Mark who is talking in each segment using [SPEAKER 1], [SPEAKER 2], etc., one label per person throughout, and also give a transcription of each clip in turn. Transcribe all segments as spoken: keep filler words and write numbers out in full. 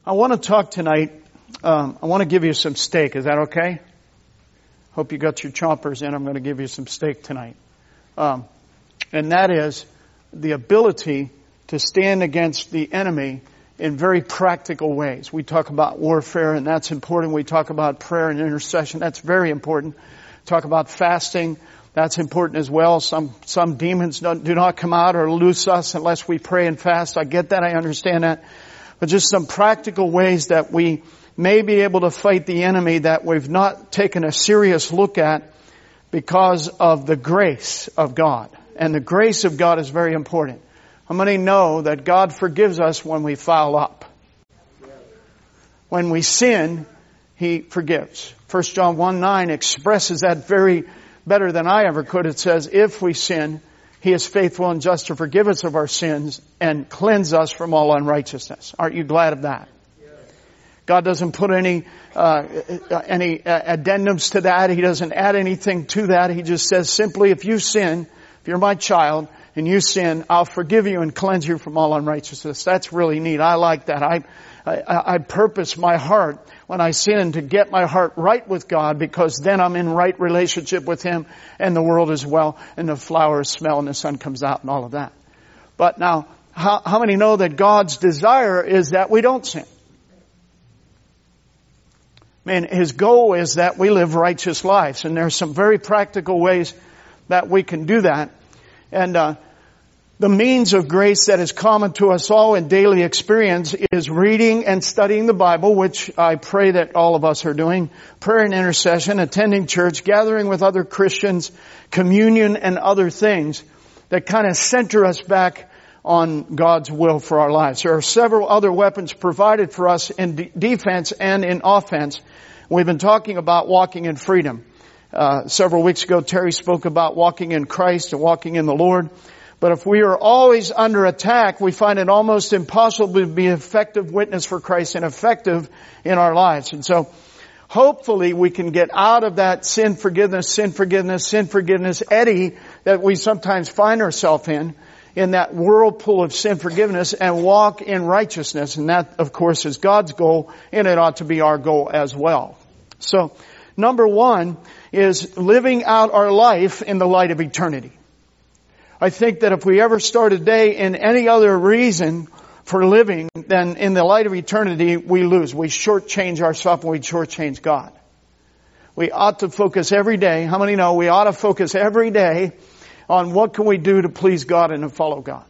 [SPEAKER 1] I want to talk tonight, um, I want to give you some steak. Is that okay? Hope you got your chompers in. I'm going to give you some steak tonight. Um, and that is the ability to stand against the enemy in very practical ways. We talk about warfare, and that's important. We talk about prayer and intercession. That's very important. Talk about fasting. That's important as well. Some some demons don't, do not come out or loose us unless we pray and fast. I get that. I understand that. But just some practical ways that we may be able to fight the enemy that we've not taken a serious look at because of the grace of God. And the grace of God is very important. How many know that God forgives us when we foul up? When we sin, He forgives. First John one nine expresses that very better than I ever could. It says, if we sin, He is faithful and just to forgive us of our sins and cleanse us from all unrighteousness. Aren't you glad of that? God doesn't put any uh, any addendums to that. He doesn't add anything to that. He just says simply, if you sin, if you're my child and you sin, I'll forgive you and cleanse you from all unrighteousness. That's really neat. I like that. I I, I purpose my heart when I sin to get my heart right with God, because then I'm in right relationship with Him and the world as well, and the flowers smell and the sun comes out and all of that. But now, how, how many know that God's desire is that we don't sin? Man, His goal is that we live righteous lives, and there's some very practical ways that we can do that. And uh the means of grace that is common to us all in daily experience is reading and studying the Bible, which I pray that all of us are doing, prayer and intercession, attending church, gathering with other Christians, communion, and other things that kind of center us back on God's will for our lives. There are several other weapons provided for us in de- defense and in offense. We've been talking about walking in freedom. Uh, several weeks ago, Terry spoke about walking in Christ and walking in the Lord. But if we are always under attack, we find it almost impossible to be an effective witness for Christ and effective in our lives. And so, hopefully we can get out of that sin forgiveness, sin forgiveness, sin forgiveness eddy that we sometimes find ourselves in, in that whirlpool of sin forgiveness, and walk in righteousness. And that, of course, is God's goal, and it ought to be our goal as well. So, number one is living out our life in the light of eternity. I think that if we ever start a day in any other reason for living than in the light of eternity, we lose. We shortchange ourselves and we shortchange God. We ought to focus every day. How many know we ought to focus every day on what can we do to please God and to follow God?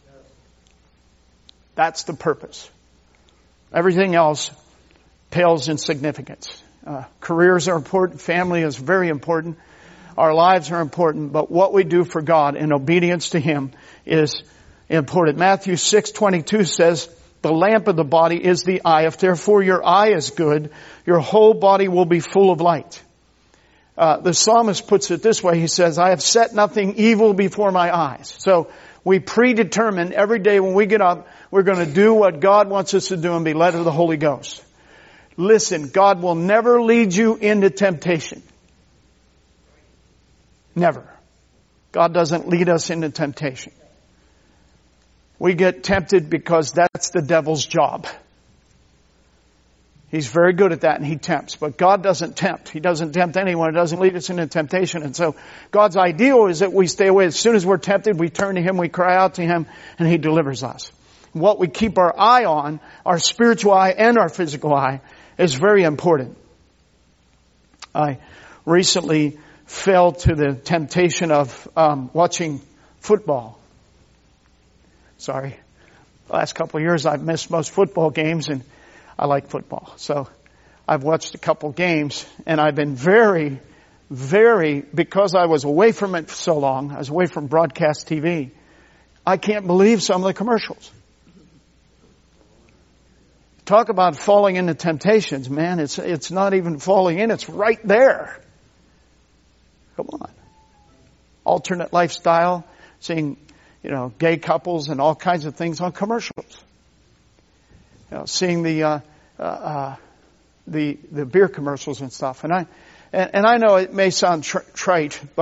[SPEAKER 1] That's the purpose. Everything else pales in significance. Uh, careers are important. Family is very important. Our lives are important, but what we do for God in obedience to Him is important. Matthew six twenty-two says, the lamp of the body is the eye. If therefore your eye is good, your whole body will be full of light. Uh, the psalmist puts it this way. He says, I have set nothing evil before my eyes. So we predetermine every day when we get up, we're going to do what God wants us to do and be led of the Holy Ghost. Listen, God will never lead you into temptation. Never. God doesn't lead us into temptation. We get tempted because that's the devil's job. He's very good at that, and he tempts. But God doesn't tempt. He doesn't tempt anyone. He doesn't lead us into temptation. And so God's ideal is that we stay away. As soon as we're tempted, we turn to Him, we cry out to Him, and He delivers us. What we keep our eye on, our spiritual eye and our physical eye, is very important. I recently fell to the temptation of um, watching football. Sorry. The last couple of years I've missed most football games, and I like football. So I've watched a couple games, and I've been very, very, because I was away from it for so long, I was away from broadcast T V, I can't believe some of the commercials. Talk about falling into temptations, man. It's, it's not even falling in, it's right there. Come on. Alternate lifestyle, seeing, you know, gay couples and all kinds of things on commercials. You know, seeing the, uh, uh, uh, the, the beer commercials and stuff. And I, and, and I know it may sound tr- trite, but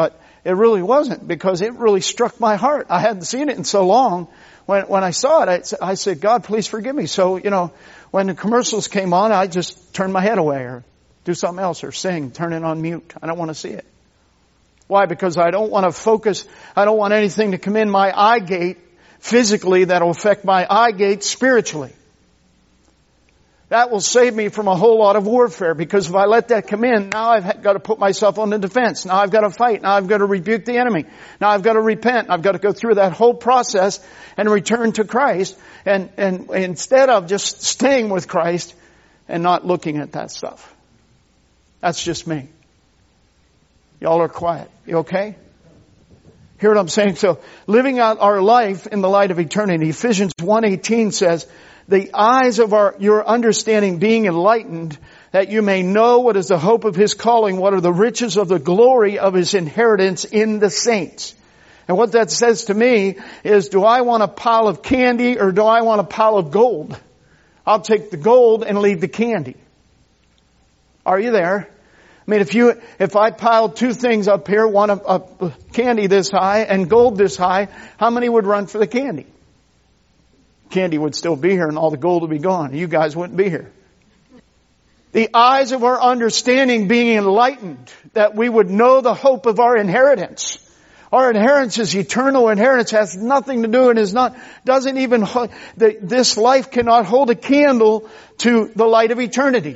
[SPEAKER 1] it really wasn't, because it really struck my heart. I hadn't seen it in so long. When, when I saw it, I, I said, God, please forgive me. So, you know, when the commercials came on, I just turned my head away or do something else or sing, turn it on mute. I don't want to see it. Why? Because I don't want to focus. I don't want anything to come in my eye gate physically that will affect my eye gate spiritually. That will save me from a whole lot of warfare, because if I let that come in, now I've got to put myself on the defense. Now I've got to fight. Now I've got to rebuke the enemy. Now I've got to repent. I've got to go through that whole process and return to Christ. And, and instead of just staying with Christ and not looking at that stuff. That's just me. Y'all are quiet. You okay? Hear what I'm saying? So, living out our life in the light of eternity. Ephesians one eighteen says, the eyes of our, your understanding being enlightened, that you may know what is the hope of His calling, what are the riches of the glory of His inheritance in the saints. And what that says to me is, do I want a pile of candy or do I want a pile of gold? I'll take the gold and leave the candy. Are you there? I mean, if you, if I piled two things up here, one of, of candy this high and gold this high, how many would run for the candy? Candy would still be here and all the gold would be gone. You guys wouldn't be here. The eyes of our understanding being enlightened, that we would know the hope of our inheritance. Our inheritance is eternal. Inheritance has nothing to do and is not, doesn't even, this life cannot hold a candle to the light of eternity.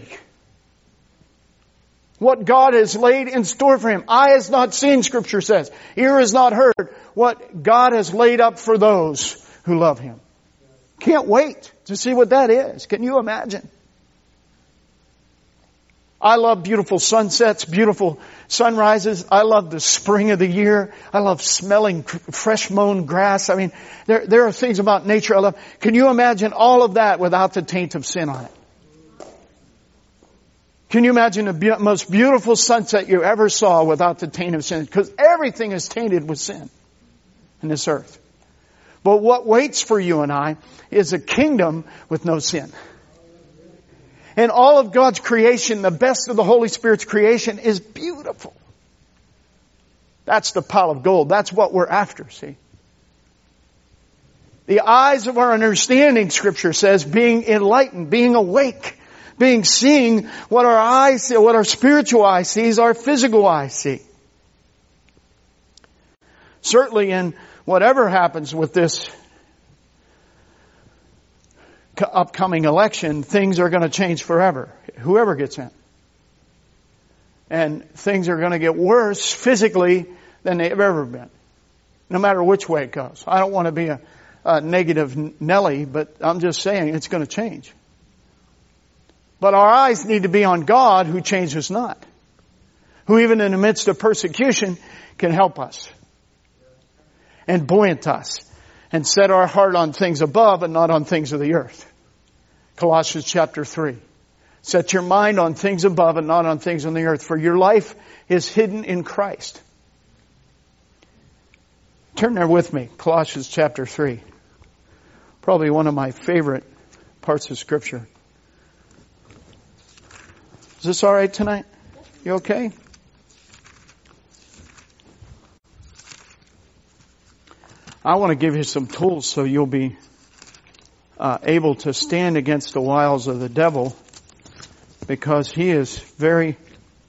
[SPEAKER 1] What God has laid in store for him. Eye has not seen, Scripture says. Ear has not heard what God has laid up for those who love Him. Can't wait to see what that is. Can you imagine? I love beautiful sunsets, beautiful sunrises. I love the spring of the year. I love smelling fresh mown grass. I mean, there, there are things about nature I love. Can you imagine all of that without the taint of sin on it? Can you imagine the be- most beautiful sunset you ever saw without the taint of sin? Because everything is tainted with sin in this earth. But what waits for you and I is a kingdom with no sin. And all of God's creation, the best of the Holy Spirit's creation, is beautiful. That's the pile of gold. That's what we're after, see? The eyes of our understanding, Scripture says, being enlightened, being awake. Being seeing what our eyes see, what our spiritual eye sees, our physical eye see. Certainly in whatever happens with this upcoming election, things are going to change forever. Whoever gets in. And things are going to get worse physically than they've ever been. No matter which way it goes. I don't want to be a, a negative Nelly, but I'm just saying it's going to change. But our eyes need to be on God, who changes not. Who even in the midst of persecution can help us. And buoyant us. And set our heart on things above and not on things of the earth. Colossians chapter three. Set your mind on things above and not on things on the earth. For your life is hidden in Christ. Turn there with me. Colossians chapter three. Probably one of my favorite parts of Scripture. Is this all right tonight? You okay? I want to give you some tools so you'll be uh, able to stand against the wiles of the devil, because he is very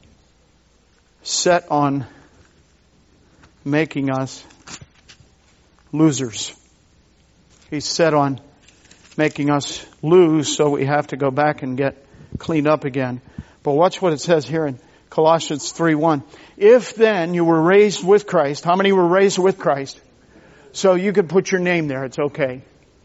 [SPEAKER 1] set on making us losers. He's set on making us lose, so we have to go back and get cleaned up again. But watch what it says here in Colossians three one. If then you were raised with Christ. How many were raised with Christ? So you could put your name there. It's okay.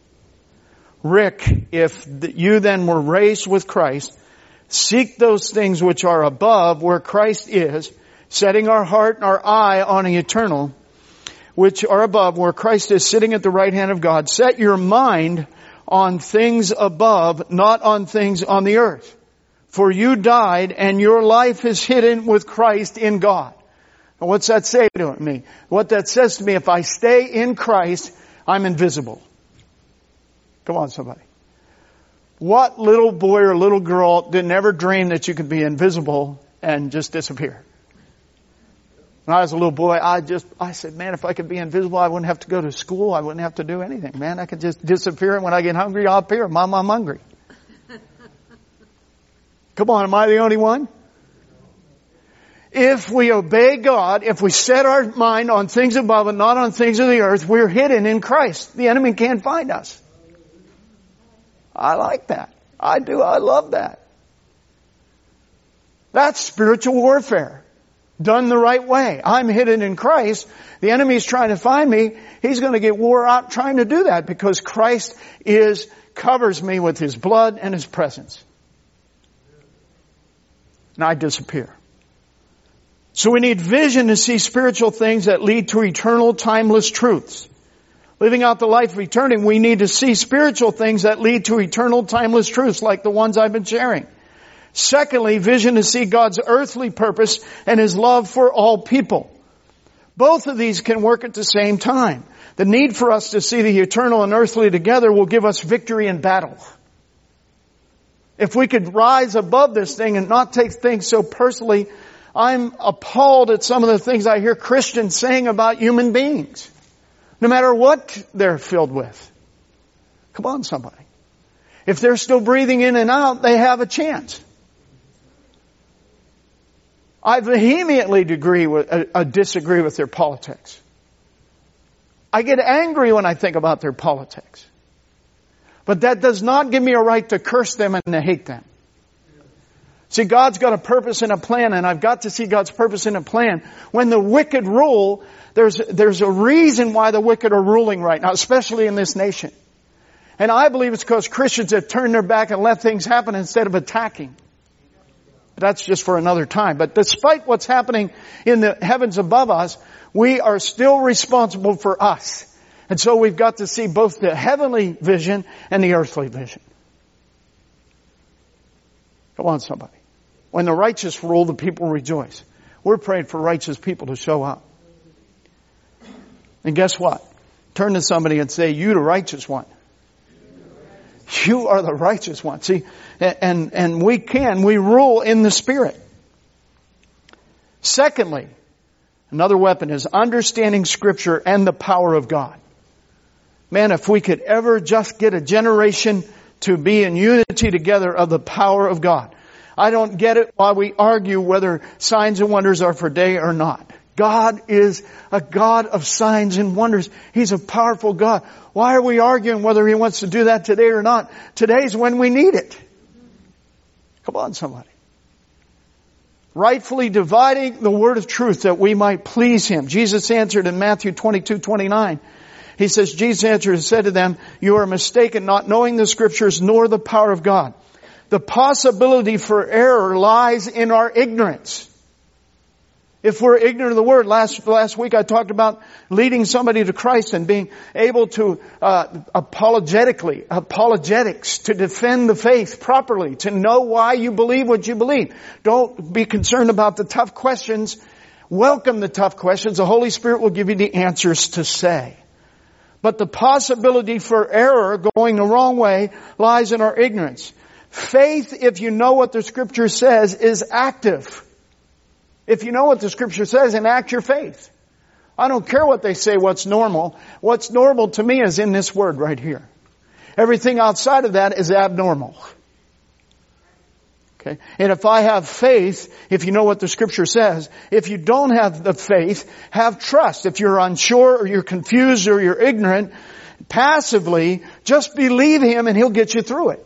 [SPEAKER 1] Rick, if you then were raised with Christ, seek those things which are above where Christ is, setting our heart and our eye on the eternal, which are above where Christ is sitting at the right hand of God. Set your mind on things above, not on things on the earth. For you died and your life is hidden with Christ in God. And what's that say to me? What that says to me, if I stay in Christ, I'm invisible. Come on, somebody. What little boy or little girl didn't ever dream that you could be invisible and just disappear? When I was a little boy, I just, I said, man, if I could be invisible, I wouldn't have to go to school. I wouldn't have to do anything, man. I could just disappear, and when I get hungry, I'll appear. Mom, I'm hungry. Come on, am I the only one? If we obey God, if we set our mind on things above and not on things of the earth, we're hidden in Christ. The enemy can't find us. I like that. I do. I love that. That's spiritual warfare. Done the right way. I'm hidden in Christ. The enemy's trying to find me. He's going to get wore out trying to do that because Christ is, covers me with His blood and His presence. And I disappear. So we need vision to see spiritual things that lead to eternal, timeless truths. Living out the life of eternity, we need to see spiritual things that lead to eternal, timeless truths like the ones I've been sharing. Secondly, vision to see God's earthly purpose and His love for all people. Both of these can work at the same time. The need for us to see the eternal and earthly together will give us victory in battle. If we could rise above this thing and not take things so personally, I'm appalled at some of the things I hear Christians saying about human beings. No matter what they're filled with. Come on, somebody. If they're still breathing in and out, they have a chance. I vehemently agree with, uh, disagree with their politics. I get angry when I think about their politics. But that does not give me a right to curse them and to hate them. See, God's got a purpose and a plan, and I've got to see God's purpose and a plan. When the wicked rule, there's, there's a reason why the wicked are ruling right now, especially in this nation. And I believe it's because Christians have turned their back and let things happen instead of attacking. That's just for another time. But despite what's happening in the heavens above us, we are still responsible for us. And so we've got to see both the heavenly vision and the earthly vision. Come on, somebody. When the righteous rule, the people rejoice. We're praying for righteous people to show up. And guess what? Turn to somebody and say, you the righteous one. You are the righteous one. See, and, and we can, we rule in the Spirit. Secondly, another weapon is understanding Scripture and the power of God. Man, if we could ever just get a generation to be in unity together of the power of God. I don't get it why we argue whether signs and wonders are for day or not. God is a God of signs and wonders. He's a powerful God. Why are we arguing whether He wants to do that today or not? Today's when we need it. Come on, somebody. Rightfully dividing the word of truth that we might please Him. Jesus answered in Matthew twenty-two twenty-nine. He says, Jesus answered and said to them, you are mistaken, not knowing the Scriptures nor the power of God. The possibility for error lies in our ignorance. If we're ignorant of the Word, last last week I talked about leading somebody to Christ and being able to uh apologetically, apologetics, to defend the faith properly, to know why you believe what you believe. Don't be concerned about the tough questions. Welcome the tough questions. The Holy Spirit will give you the answers to say. But the possibility for error going the wrong way lies in our ignorance. Faith, if you know what the Scripture says, is active. If you know what the Scripture says, enact your faith. I don't care what they say, what's normal. What's normal to me is in this Word right here. Everything outside of that is abnormal. Okay? And if I have faith, if you know what the Scripture says, if you don't have the faith, have trust. If you're unsure or you're confused or you're ignorant, passively, just believe Him and He'll get you through it.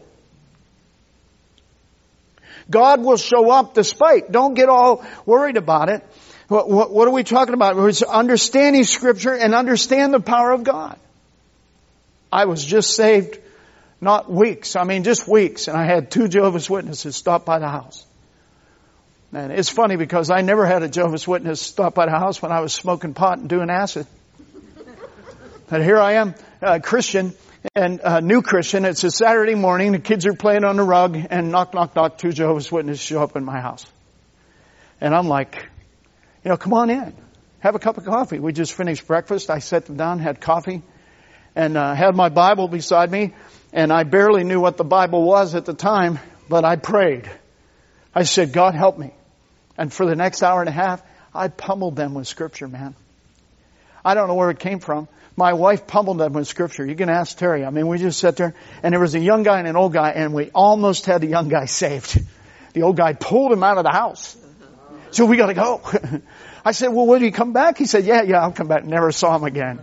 [SPEAKER 1] God will show up despite. Don't get all worried about it. What, what, what are we talking about? It's understanding Scripture and understand the power of God. I was just saved not weeks, I mean just weeks, and I had two Jehovah's Witnesses stop by the house. And it's funny because I never had a Jehovah's Witness stop by the house when I was smoking pot and doing acid. But here I am, a Christian, and a new Christian. It's a Saturday morning, the kids are playing on the rug, and knock, knock, knock, two Jehovah's Witnesses show up in my house. And I'm like, you know, come on in. Have a cup of coffee. We just finished breakfast. I sat them down, had coffee, and uh, had my Bible beside me. And I barely knew what the Bible was at the time, but I prayed. I said, God, help me. And for the next hour and a half, I pummeled them with Scripture, man. I don't know where it came from. My wife pummeled them with Scripture. You can ask Terry. I mean, we just sat there, and there was a young guy and an old guy, and we almost had the young guy saved. The old guy pulled him out of the house. So we got to go. I said, well, will you come back? He said, yeah, yeah, I'll come back. Never saw him again.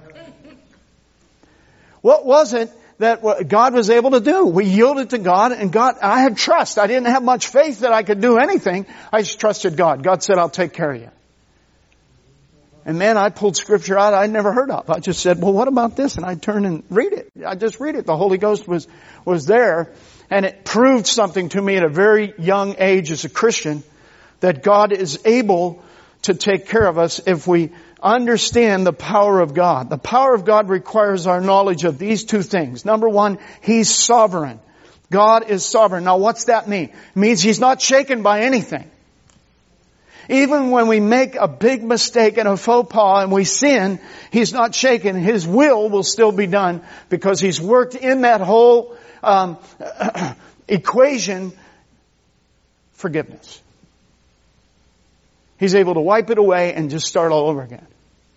[SPEAKER 1] What was it that God was able to do? We yielded to God, and God, I had trust. I didn't have much faith that I could do anything. I just trusted God. God said, I'll take care of you. And man, I pulled Scripture out I'd never heard of. I just said, well, what about this? And I'd turn and read it. I just read it. The Holy Ghost was, was there. And it proved something to me at a very young age as a Christian, that God is able to take care of us if we understand the power of God. The power of God requires our knowledge of these two things. Number one, He's sovereign. God is sovereign. Now what's that mean? It means He's not shaken by anything. Even when we make a big mistake and a faux pas and we sin, He's not shaken. His will will still be done because He's worked in that whole um, equation forgiveness. He's able to wipe it away and just start all over again.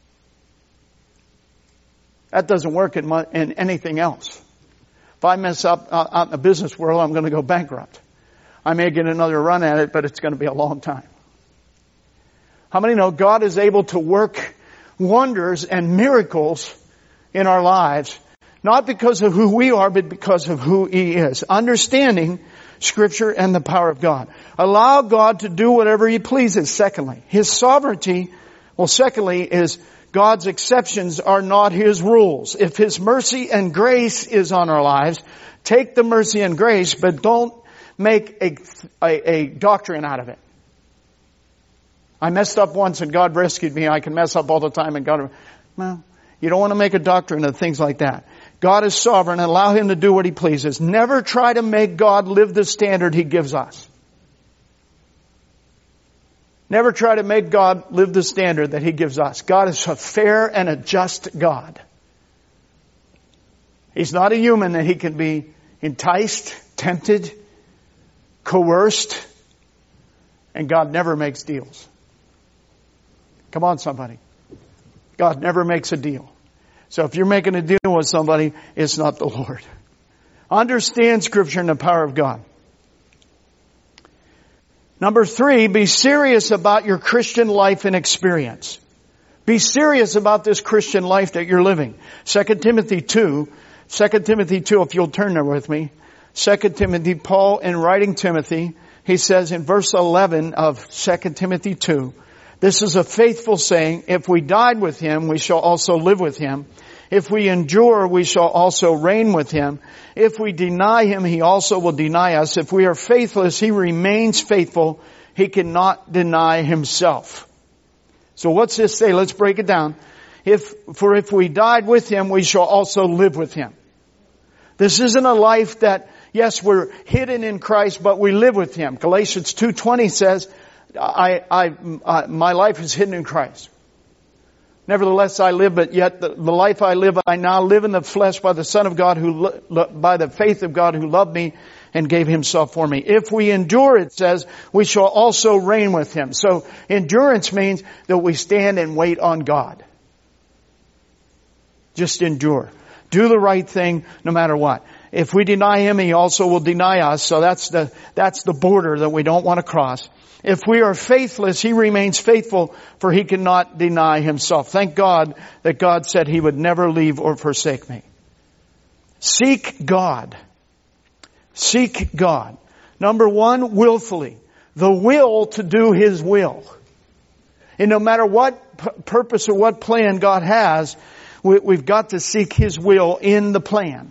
[SPEAKER 1] That doesn't work in, my, in anything else. If I mess up uh, out in the business world, I'm going to go bankrupt. I may get another run at it, but it's going to be a long time. How many know God is able to work wonders and miracles in our lives, not because of who we are, but because of who He is? Understanding Scripture and the power of God. Allow God to do whatever He pleases. Secondly, His sovereignty, well, secondly, is God's exceptions are not His rules. If His mercy and grace is on our lives, take the mercy and grace, but don't make a, a, a doctrine out of it. I messed up once and God rescued me. I can mess up all the time and God... Well, you don't want to make a doctrine of things like that. God is sovereign and allow Him to do what He pleases. Never try to make God live the standard He gives us. Never try to make God live the standard that He gives us. God is a fair and a just God. He's not a human that He can be enticed, tempted, coerced, and God never makes deals. Come on, somebody. God never makes a deal. So if you're making a deal with somebody, it's not the Lord. Understand Scripture and the power of God. Number three, be serious about your Christian life and experience. Be serious about this Christian life that you're living. Second Timothy two, Second Timothy two, if you'll turn there with me. Second Timothy, Paul in writing Timothy, he says in verse eleven of Second Timothy two, this is a faithful saying, if we died with Him, we shall also live with Him. If we endure, we shall also reign with Him. If we deny Him, He also will deny us. If we are faithless, He remains faithful. He cannot deny Himself. So what's this say? Let's break it down. If, for if we died with Him, we shall also live with Him. This isn't a life that, yes, we're hidden in Christ, but we live with Him. Galatians two twenty says, I, I, uh, my life is hidden in Christ. Nevertheless, I live, but yet the, the life I live, I now live in the flesh by the Son of God who, lo, by the faith of God who loved me and gave Himself for me. If we endure, it says, we shall also reign with Him. So endurance means that we stand and wait on God. Just endure. Do the right thing no matter what. If we deny Him, He also will deny us. So that's the, that's the border that we don't want to cross. If we are faithless, He remains faithful, for He cannot deny Himself. Thank God that God said He would never leave or forsake me. Seek God. Seek God. Number one, willfully. The will to do His will. And no matter what p- purpose or what plan God has, we, we've got to seek His will in the plan.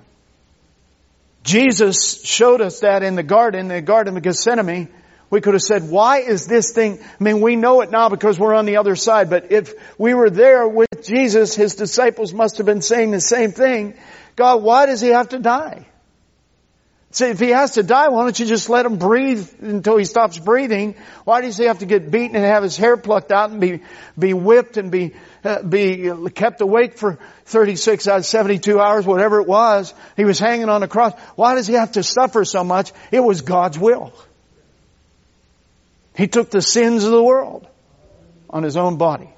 [SPEAKER 1] Jesus showed us that in the garden, in the Garden of Gethsemane. We could have said, why is this thing, I mean, we know it now because we're on the other side, but if we were there with Jesus, His disciples must have been saying the same thing. God, why does He have to die? So if He has to die, why don't you just let Him breathe until He stops breathing? Why does He have to get beaten and have His hair plucked out and be, be whipped and be, uh, be kept awake for thirty-six out of seventy-two hours, whatever it was? He was hanging on the cross. Why does He have to suffer so much? It was God's will. He took the sins of the world. on his own body.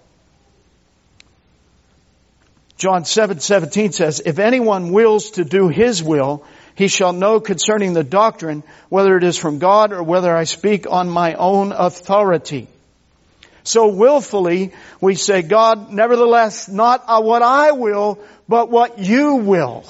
[SPEAKER 1] John seven seventeen says, if anyone wills to do his will, he shall know concerning the doctrine whether it is from God or whether I speak on my own authority. So willfully we say, God, nevertheless, not what I will, but what you will.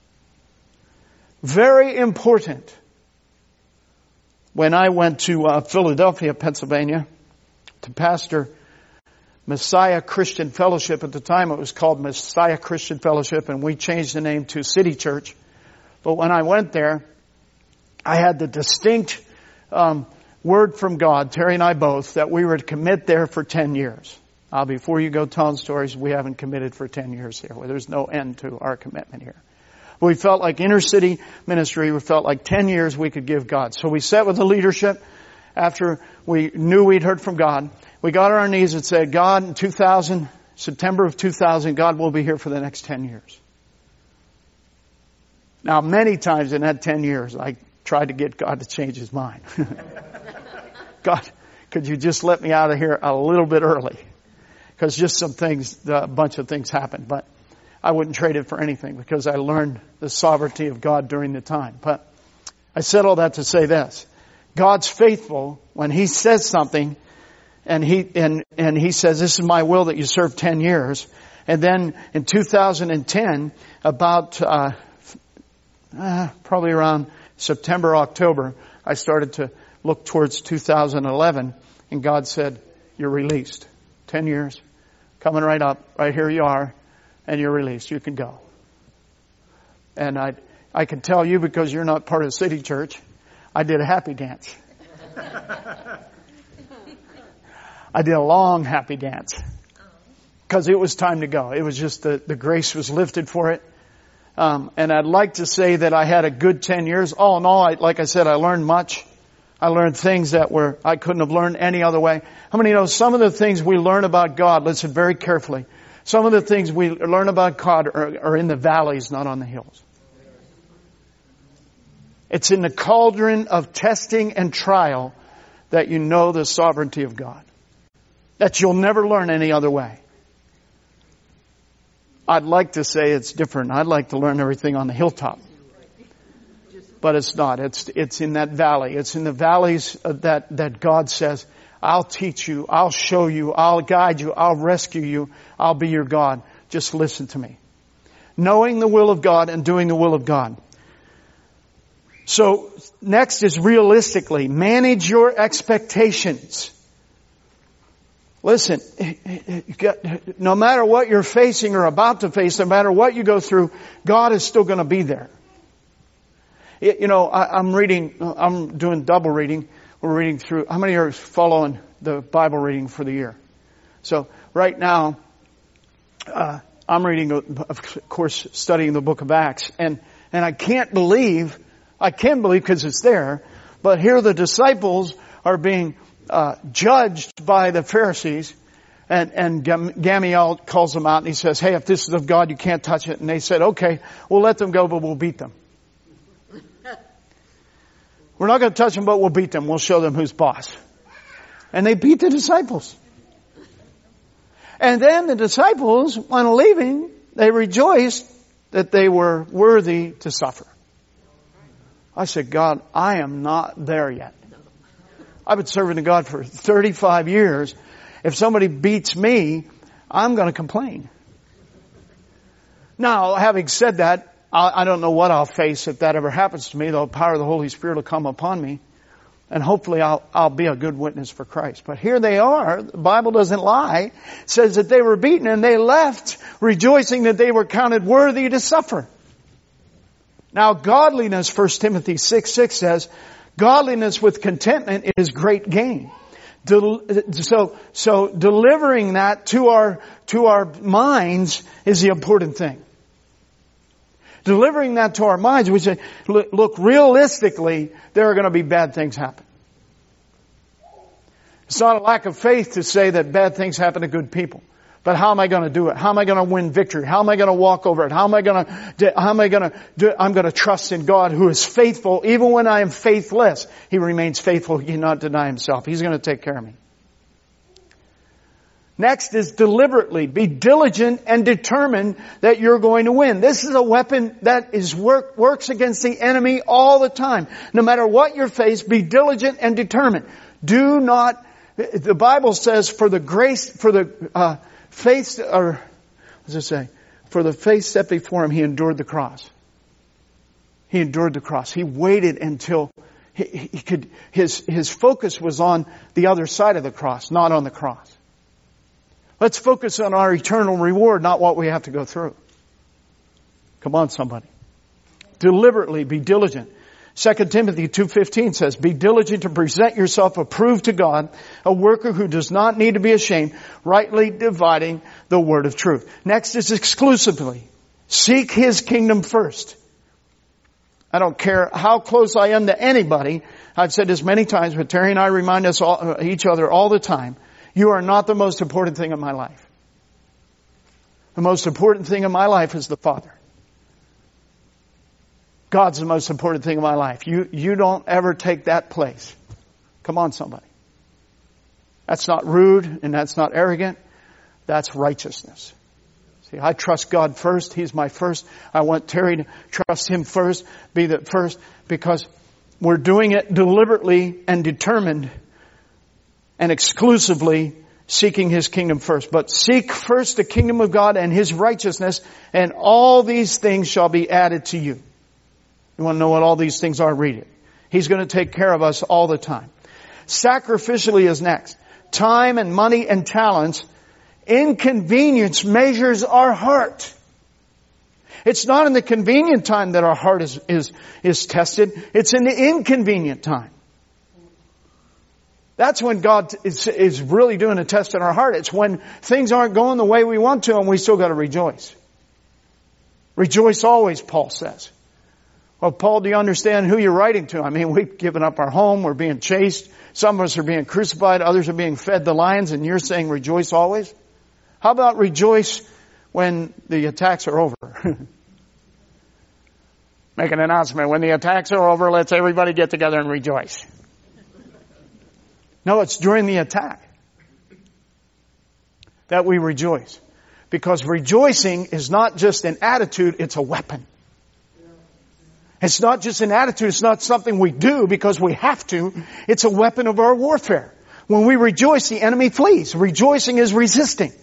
[SPEAKER 1] Very important. When I went to uh, Philadelphia, Pennsylvania, to pastor Messiah Christian Fellowship. At the time it was called Messiah Christian Fellowship, and we changed the name to City Church. But when I went there, I had the distinct um, word from God, Terry and I both, that we were to commit there for ten years. Now, before you go telling stories, we haven't committed for ten years here. Well, there's no end to our commitment here. We felt like inner city ministry. We felt like ten years we could give God. So we sat with the leadership after we knew we'd heard from God. We got on our knees and said, God, in two thousand, September of two thousand, God will be here for the next ten years. Now, many times in that ten years, I tried to get God to change His mind. God, could you just let me out of here a little bit early? Because just some things, a bunch of things happened. But I wouldn't trade it for anything because I learned the sovereignty of God during the time. But I said all that to say this. God's faithful when He says something and He, and, and He says, this is my will that you serve ten years. And then in two thousand ten, about, uh, uh probably around September, October, I started to look towards two thousand eleven and God said, you're released. ten years. Coming right up. Right here you are. And you're released. You can go. And I, I can tell you because you're not part of City Church, I did a happy dance. I did a long happy dance. Because it was time to go. It was just the, the grace was lifted for it. Um, and I'd like to say that I had a good ten years. All in all, I, like I said, I learned much. I learned things that were, I couldn't have learned any other way. How many know some of the things we learn about God, listen very carefully, some of the things we learn about God are, are in the valleys, not on the hills. It's in the cauldron of testing and trial that you know the sovereignty of God. That you'll never learn any other way. I'd like to say it's different. I'd like to learn everything on the hilltop. But it's not. It's, it's in that valley. It's in the valleys that, that God says, I'll teach you. I'll show you. I'll guide you. I'll rescue you. I'll be your God. Just listen to me. Knowing the will of God and doing the will of God. So next is realistically. Manage your expectations. Listen, no matter what you're facing or about to face, no matter what you go through, God is still going to be there. You know, I, I'm reading, I'm doing double reading. We're reading through, how many are following the Bible reading for the year? So right now, uh, I'm reading, of course, studying the book of Acts. And, and I can't believe, I can believe because it's there, but here the disciples are being uh, judged by the Pharisees. And, and Gamaliel calls them out and he says, hey, if this is of God, you can't touch it. And they said, okay, we'll let them go, but we'll beat them. We're not going to touch them, but we'll beat them. We'll show them who's boss. And they beat the disciples. And then the disciples, when leaving, they rejoiced that they were worthy to suffer. I said, God, I am not there yet. I've been serving to God for thirty-five years. If somebody beats me, I'm going to complain. Now, having said that, I don't know what I'll face if that ever happens to me. The power of the Holy Spirit will come upon me. And hopefully I'll, I'll be a good witness for Christ. But here they are. The Bible doesn't lie. It says that they were beaten and they left rejoicing that they were counted worthy to suffer. Now godliness, First Timothy six six says, godliness with contentment is great gain. So, so delivering that to our, to our minds is the important thing. Delivering that to our minds, we say, look, look, realistically, there are going to be bad things happen. It's not a lack of faith to say that bad things happen to good people. But how am I going to do it? How am I going to win victory? How am I going to walk over it? How am I going to, how am I going to do it? I'm going to trust in God who is faithful. Even when I am faithless, He remains faithful. He cannot deny Himself. He's going to take care of me. Next is deliberately. Be diligent and determined that you're going to win. This is a weapon that is work, works against the enemy all the time. No matter what you face, be diligent and determined. Do not, the Bible says, for the grace, for the uh, faith, or what does it say? For the faith set before him, he endured the cross. He endured the cross. He waited until he, he could, his, his focus was on the other side of the cross, not on the cross. Let's focus on our eternal reward, not what we have to go through. Come on, somebody. Deliberately be diligent. Second Timothy two fifteen says, be diligent to present yourself approved to God, a worker who does not need to be ashamed, rightly dividing the word of truth. Next is exclusively. Seek His kingdom first. I don't care how close I am to anybody. I've said this many times, but Terry and I remind us all, each other all the time. You are not the most important thing in my life. The most important thing in my life is the Father. God's the most important thing in my life. You, you don't ever take that place. Come on, somebody. That's not rude and that's not arrogant. That's righteousness. See, I trust God first. He's my first. I want Terry to trust Him first, be the first, because we're doing it deliberately and determined and exclusively seeking His kingdom first. But seek first the kingdom of God and His righteousness, and all these things shall be added to you. You want to know what all these things are? Read it. He's going to take care of us all the time. Sacrificially is next. Time and money and talents. Inconvenience measures our heart. It's not in the convenient time that our heart is, is, is tested. It's in the inconvenient time. That's when God is, is really doing a test in our heart. It's when things aren't going the way we want to and we still got to rejoice. Rejoice always, Paul says. Well, Paul, do you understand who you're writing to? I mean, we've given up our home. We're being chased. Some of us are being crucified. Others are being fed the lions. And you're saying rejoice always? How about rejoice when the attacks are over? Make an announcement. When the attacks are over, let's everybody get together and rejoice. No, it's during the attack that we rejoice. Because rejoicing is not just an attitude, it's a weapon. It's not just an attitude, it's not something we do because we have to. It's a weapon of our warfare. When we rejoice, the enemy flees. Rejoicing is resisting.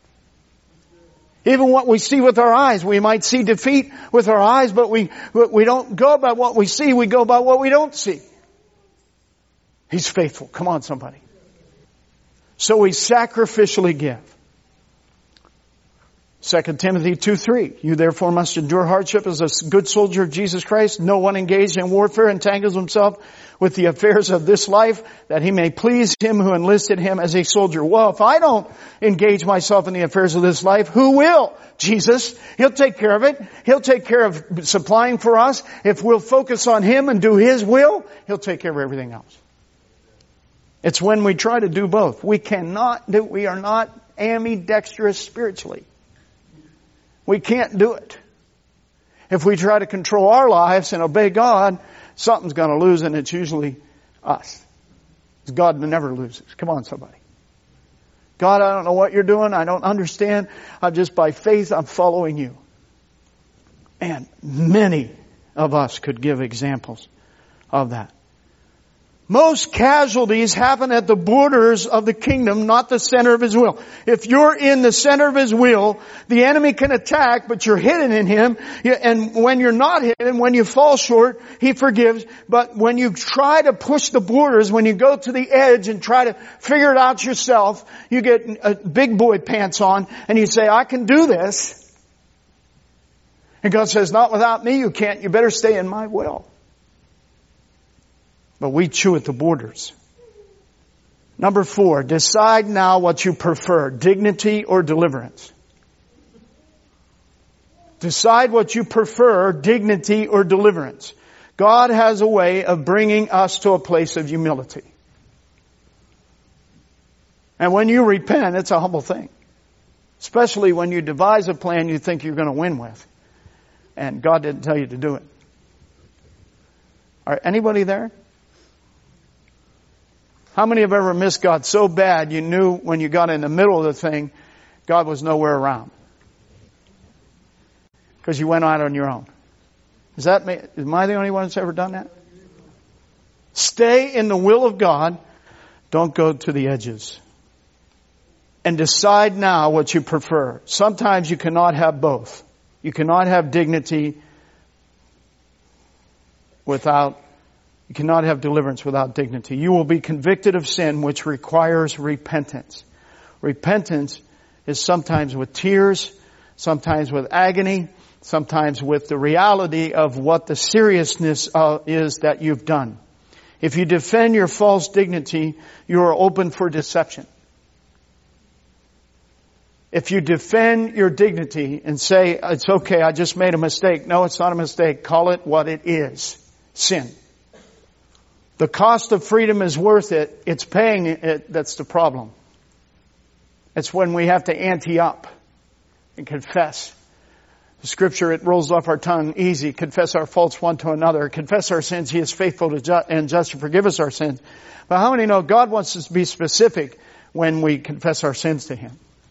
[SPEAKER 1] Even what we see with our eyes, we might see defeat with our eyes, but we, we don't go by what we see, we go by what we don't see. He's faithful. Come on, somebody. So we sacrificially give. Second Timothy two three. You therefore must endure hardship as a good soldier of Jesus Christ. No one engaged in warfare entangles himself with the affairs of this life, that he may please him who enlisted him as a soldier. Well, if I don't engage myself in the affairs of this life, who will? Jesus. He'll take care of it. He'll take care of supplying for us. If we'll focus on Him and do His will, He'll take care of everything else. It's when we try to do both. We cannot do, we are not ambidextrous spiritually. We can't do it. If we try to control our lives and obey God, something's going to lose, and it's usually us. God never loses. Come on, somebody. God, I don't know what you're doing. I don't understand. I'm just by faith, I'm following you. And many of us could give examples of that. Most casualties happen at the borders of the kingdom, not the center of His will. If you're in the center of His will, the enemy can attack, but you're hidden in Him. And when you're not hidden, when you fall short, He forgives. But when you try to push the borders, when you go to the edge and try to figure it out yourself, you get a big boy pants on and you say, I can do this. And God says, not without me you can't. You better stay in my will. But we chew at the borders. Number four, decide now what you prefer, dignity or deliverance. Decide what you prefer, dignity or deliverance. God has a way of bringing us to a place of humility. And when you repent, it's a humble thing. Especially when you devise a plan you think you're going to win with. And God didn't tell you to do it. All right, anybody there? How many have ever missed God so bad you knew when you got in the middle of the thing, God was nowhere around? Because you went out on your own. Is that me? Am I the only one that's ever done that? Stay in the will of God. Don't go to the edges. And decide now what you prefer. Sometimes you cannot have both. You cannot have dignity without, you cannot have deliverance without dignity. You will be convicted of sin, which requires repentance. Repentance is sometimes with tears, sometimes with agony, sometimes with the reality of what the seriousness uh, is that you've done. If you defend your false dignity, you are open for deception. If you defend your dignity and say, it's okay, I just made a mistake. No, it's not a mistake. Call it what it is. Sin. The cost of freedom is worth it. It's paying it. That's the problem. It's when we have to ante up and confess. The scripture, it rolls off our tongue easy. Confess our faults one to another. Confess our sins. He is faithful to ju- and just to forgive us our sins. But how many know God wants us to be specific when we confess our sins to Him?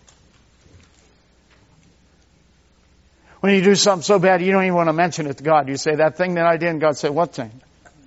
[SPEAKER 1] When you do something so bad, you don't even want to mention it to God. You say, that thing that I did, and God said, what thing?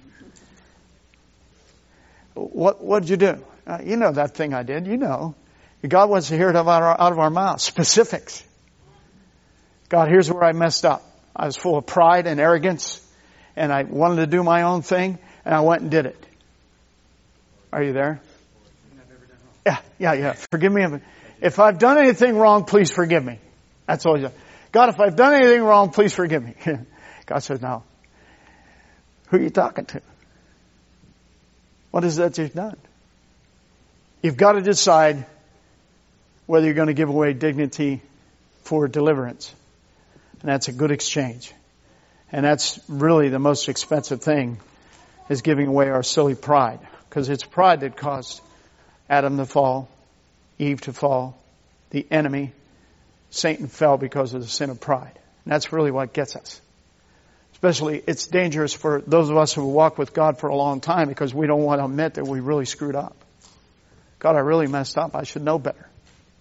[SPEAKER 1] What, what did you do? Uh, you know that thing I did. You know. God wants to hear it out of our, out of our mouths. Specifics. God, here's where I messed up. I was full of pride and arrogance, and I wanted to do my own thing, and I went and did it. Are you there? Yeah, yeah, yeah. Forgive me. If I've done anything wrong, please forgive me. That's all you do. God, if I've done anything wrong, please forgive me. God says, no. Who are you talking to? What is that you've done? You've got to decide whether you're going to give away dignity for deliverance. And that's a good exchange. And that's really the most expensive thing, is giving away our silly pride. Because it's pride that caused Adam to fall, Eve to fall, the enemy. Satan fell because of the sin of pride. And that's really what gets us. Especially, it's dangerous for those of us who walk with God for a long time because we don't want to admit that we really screwed up. God, I really messed up. I should know better.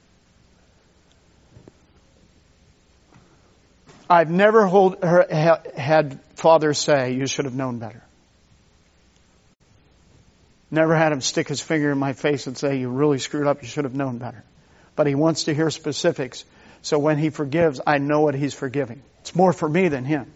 [SPEAKER 1] I've never hold, had fathers say, you should have known better. Never had him stick his finger in my face and say, you really screwed up. You should have known better. But he wants to hear specifics. So when he forgives, I know what he's forgiving. It's more for me than him.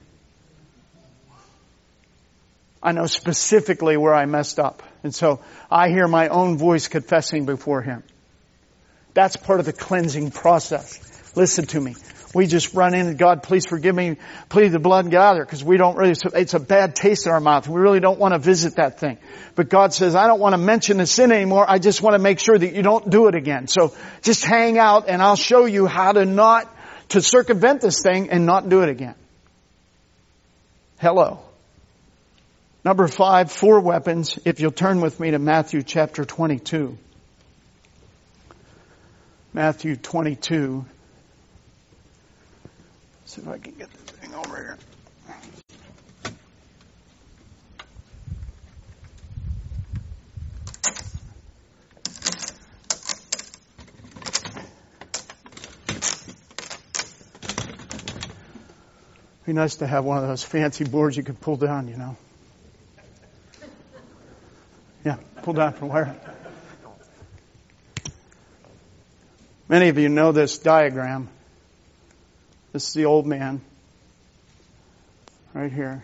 [SPEAKER 1] I know specifically where I messed up. And so I hear my own voice confessing before him. That's part of the cleansing process. Listen to me. We just run in and God, please forgive me, plead the blood and get out of there, because we don't really, it's a bad taste in our mouth. We really don't want to visit that thing. But God says, I don't want to mention the sin anymore. I just want to make sure that you don't do it again. So just hang out and I'll show you how to not, to circumvent this thing and not do it again. Hello. Number five, four weapons. If you'll turn with me to Matthew chapter twenty-two. Matthew twenty-two. See if I can get the thing over here. Be nice to have one of those fancy boards you can pull down, you know. Yeah, pull down from where? Many of you know this diagram. This is the old man. Right here.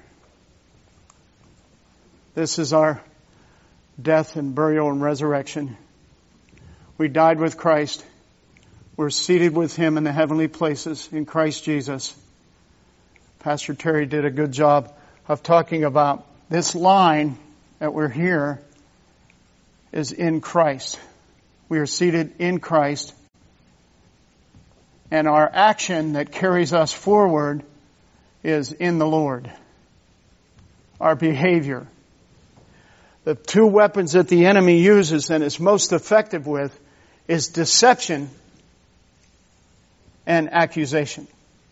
[SPEAKER 1] This is our death and burial and resurrection. We died with Christ. We're seated with Him in the heavenly places in Christ Jesus. Pastor Terry did a good job of talking about this line that we're here is in Christ. We are seated in Christ. And our action that carries us forward is in the Lord. Our behavior. The two weapons that the enemy uses and is most effective with is deception and accusation.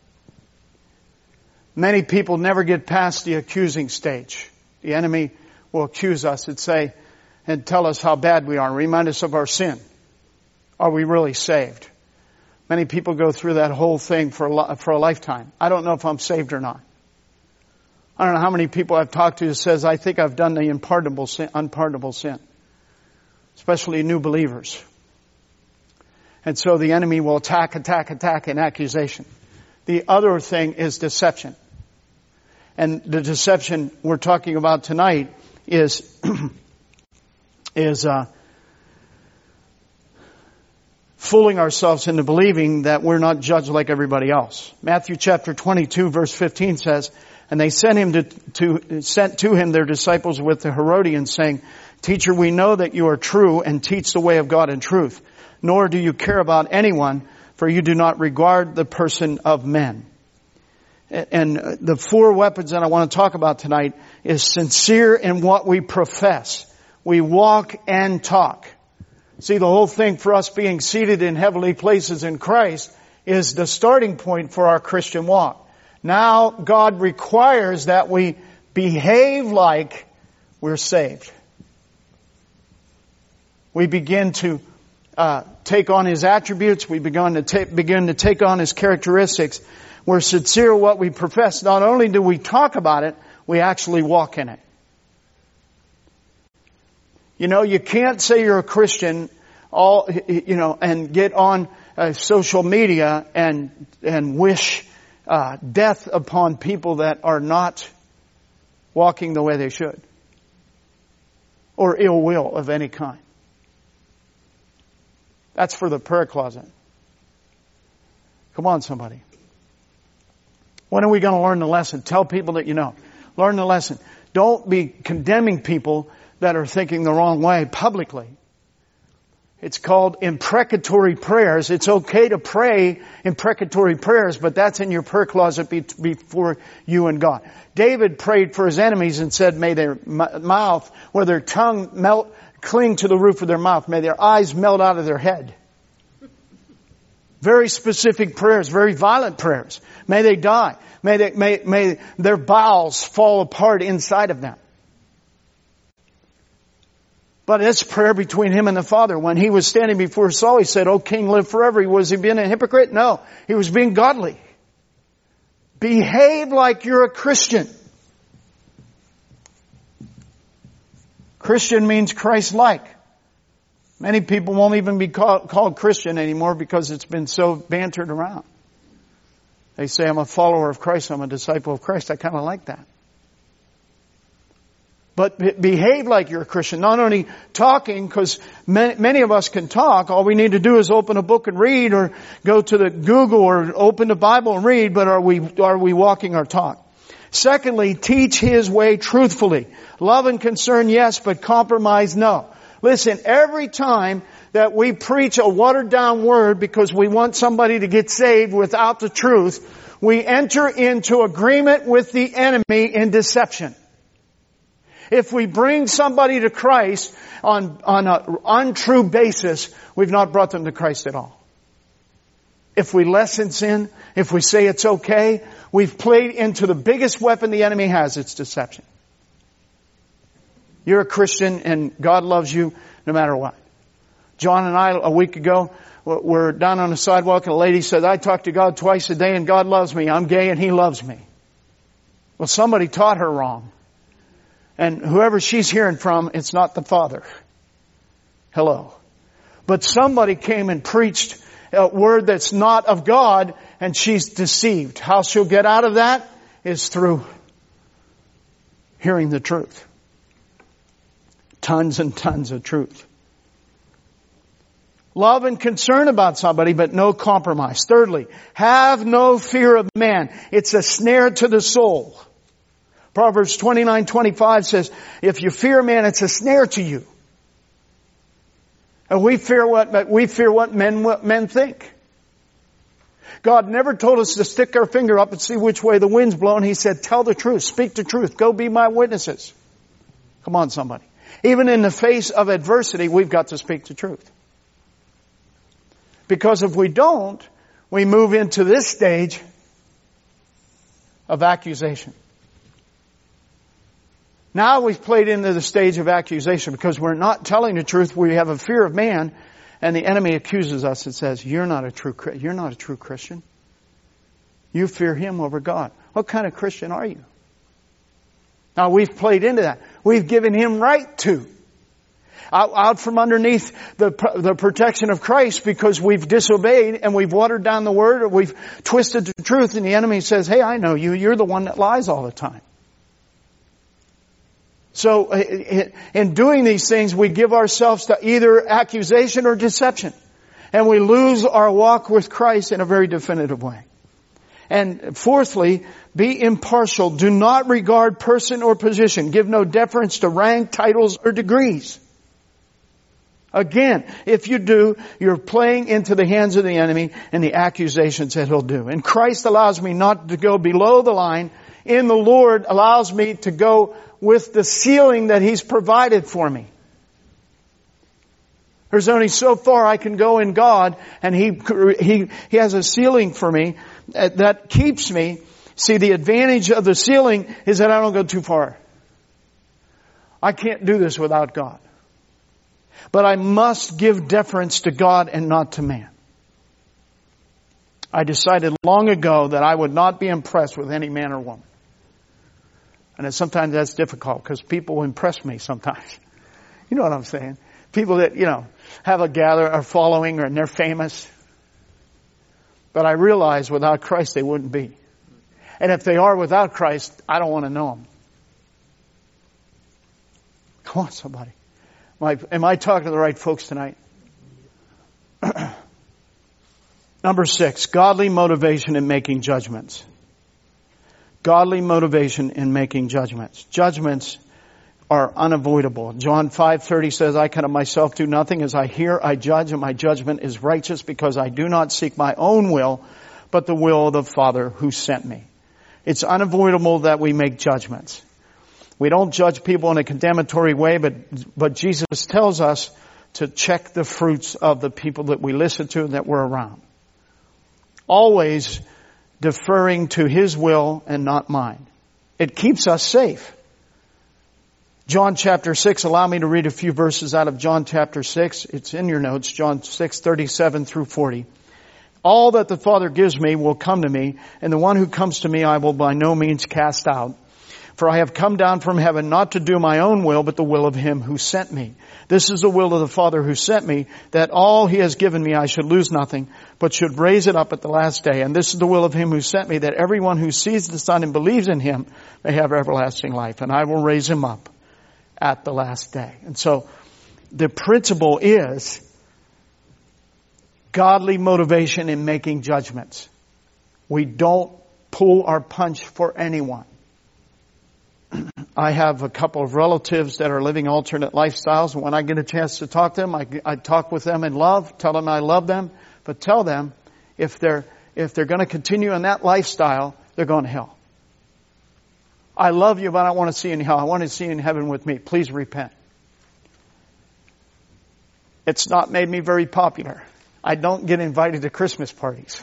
[SPEAKER 1] Many people never get past the accusing stage. The enemy will accuse us and say, and tell us how bad we are, remind us of our sin. Are we really saved? Many people go through that whole thing for a, for a lifetime. I don't know if I'm saved or not. I don't know how many people I've talked to who says, I think I've done the unpardonable sin, unpardonable sin. Especially new believers. And so the enemy will attack, attack, attack in accusation. The other thing is deception. And the deception we're talking about tonight is, is, uh, fooling ourselves into believing that we're not judged like everybody else. Matthew chapter twenty-two verse fifteen says, and they sent him to, to, sent to him their disciples with the Herodians saying, Teacher, we know that you are true and teach the way of God in truth, nor do you care about anyone, for you do not regard the person of men. And the four weapons that I want to talk about tonight is sincere in what we profess. We walk and talk. See, the whole thing for us being seated in heavenly places in Christ is the starting point for our Christian walk. Now, God requires that we behave like we're saved. We begin to uh, take on His attributes. We begin to, ta- begin to take on His characteristics. We're sincere in what we profess. Not only do we talk about it, we actually walk in it. You know, you can't say you're a Christian, all you know, and get on uh, social media and and wish uh, death upon people that are not walking the way they should, or ill will of any kind. That's for the prayer closet. Come on, somebody. When are we going to learn the lesson? Tell people that you know. Learn the lesson. Don't be condemning people that are thinking the wrong way publicly. It's called imprecatory prayers. It's okay to pray imprecatory prayers, but that's in your prayer closet be- before you and God. David prayed for his enemies and said, may their m- mouth, or their tongue melt, cling to the roof of their mouth. May their eyes melt out of their head. Very specific prayers, very violent prayers. May they die. May they, may, may their bowels fall apart inside of them. But it's prayer between him and the Father. When he was standing before Saul, he said, O King, live forever. Was he being a hypocrite? No. He was being godly. Behave like you're a Christian. Christian means Christ-like. Many people won't even be called, called Christian anymore because it's been so bantered around. They say, I'm a follower of Christ. I'm a disciple of Christ. I kind of like that. But behave like you're a Christian. Not only talking, because many, many of us can talk. All we need to do is open a book and read, or go to the Google or open the Bible and read. But are we, are we walking our talk? Secondly, teach His way truthfully. Love and concern, yes, but compromise, no. Listen, every time that we preach a watered down word because we want somebody to get saved without the truth, we enter into agreement with the enemy in deception. If we bring somebody to Christ on, on an untrue basis, we've not brought them to Christ at all. If we lessen sin, if we say it's okay, we've played into the biggest weapon the enemy has, it's deception. You're a Christian and God loves you no matter what. John and I, a week ago, were down on the sidewalk and a lady said, I talk to God twice a day and God loves me. I'm gay and He loves me. Well, somebody taught her wrong. And whoever she's hearing from, it's not the Father. Hello. But somebody came and preached a word that's not of God, and she's deceived. How she'll get out of that is through hearing the truth. Tons and tons of truth. Love and concern about somebody, but no compromise. Thirdly, have no fear of man. It's a snare to the soul. Proverbs twenty-nine twenty-five says, if you fear man, it's a snare to you. And we fear what, we fear what men, what men think. God never told us to stick our finger up and see which way the wind's blowing. He said, tell the truth, speak the truth, go be my witnesses. Come on, somebody. Even in the face of adversity, we've got to speak the truth. Because if we don't, we move into this stage of accusation. Now we've played into the stage of accusation because we're not telling the truth. We have a fear of man, and the enemy accuses us and says, "You're not a true you're not a true Christian. You fear him over God. What kind of Christian are you?" Now we've played into that. We've given him right to. Out, out from underneath the, the protection of Christ because we've disobeyed and we've watered down the word or we've twisted the truth, and the enemy says, "Hey, I know you. You're the one that lies all the time." So in doing these things, we give ourselves to either accusation or deception. And we lose our walk with Christ in a very definitive way. And fourthly, be impartial. Do not regard person or position. Give no deference to rank, titles, or degrees. Again, if you do, you're playing into the hands of the enemy and the accusations that he'll do. And Christ allows me not to go below the line. In the Lord allows me to go with the ceiling that He's provided for me. There's only so far I can go in God, and He, He, He has a ceiling for me that keeps me. See, the advantage of the ceiling is that I don't go too far. I can't do this without God. But I must give deference to God and not to man. I decided long ago that I would not be impressed with any man or woman. And sometimes that's difficult because people impress me sometimes. You know what I'm saying? People that, you know, have a gather, are following, and they're famous. But I realize without Christ they wouldn't be. And if they are without Christ, I don't want to know them. Come on, somebody. Am I, am I talking to the right folks tonight? Number six, godly motivation in making judgments. Godly motivation in making judgments. Judgments are unavoidable. John five thirty says, "I can of myself do nothing. As I hear, I judge, and my judgment is righteous because I do not seek my own will, but the will of the Father who sent me." It's unavoidable that we make judgments. We don't judge people in a condemnatory way, but, but Jesus tells us to check the fruits of the people that we listen to and that we're around. Always deferring to His will and not mine. It keeps us safe. John chapter six, allow me to read a few verses out of John chapter six. It's in your notes, John six, thirty-seven through forty. "All that the Father gives me will come to me, and the one who comes to me I will by no means cast out. For I have come down from heaven not to do my own will, but the will of Him who sent me. This is the will of the Father who sent me, that all He has given me I should lose nothing, but should raise it up at the last day. And this is the will of Him who sent me, that everyone who sees the Son and believes in Him may have everlasting life. And I will raise him up at the last day." And so the principle is godly motivation in making judgments. We don't pull our punch for anyone. I have a couple of relatives that are living alternate lifestyles, and when I get a chance to talk to them, I, I talk with them in love, tell them I love them, but tell them if they're if they're going to continue in that lifestyle, they're going to hell. I love you, but I don't want to see you in hell. I want to see you in heaven with me. Please repent. It's not made me very popular. I don't get invited to Christmas parties.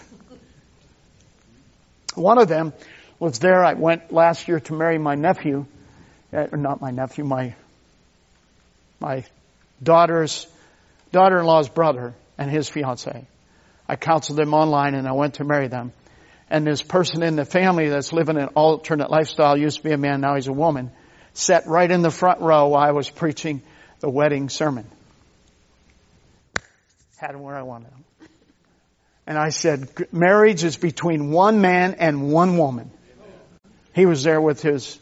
[SPEAKER 1] One of them was there. I went last year to marry my nephew, or not my nephew, my my daughter's daughter-in-law's brother and his fiancée. I counseled them online, and I went to marry them. And this person in the family that's living an alternate lifestyle, used to be a man, now he's a woman, sat right in the front row while I was preaching the wedding sermon. Had him where I wanted him. And I said, marriage is between one man and one woman. He was there with his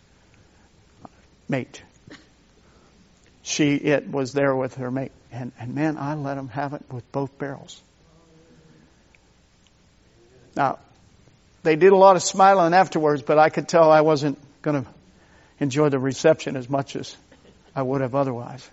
[SPEAKER 1] mate. She, it was there with her mate. And, and man, I let him have it with both barrels. Now, they did a lot of smiling afterwards, but I could tell I wasn't going to enjoy the reception as much as I would have otherwise.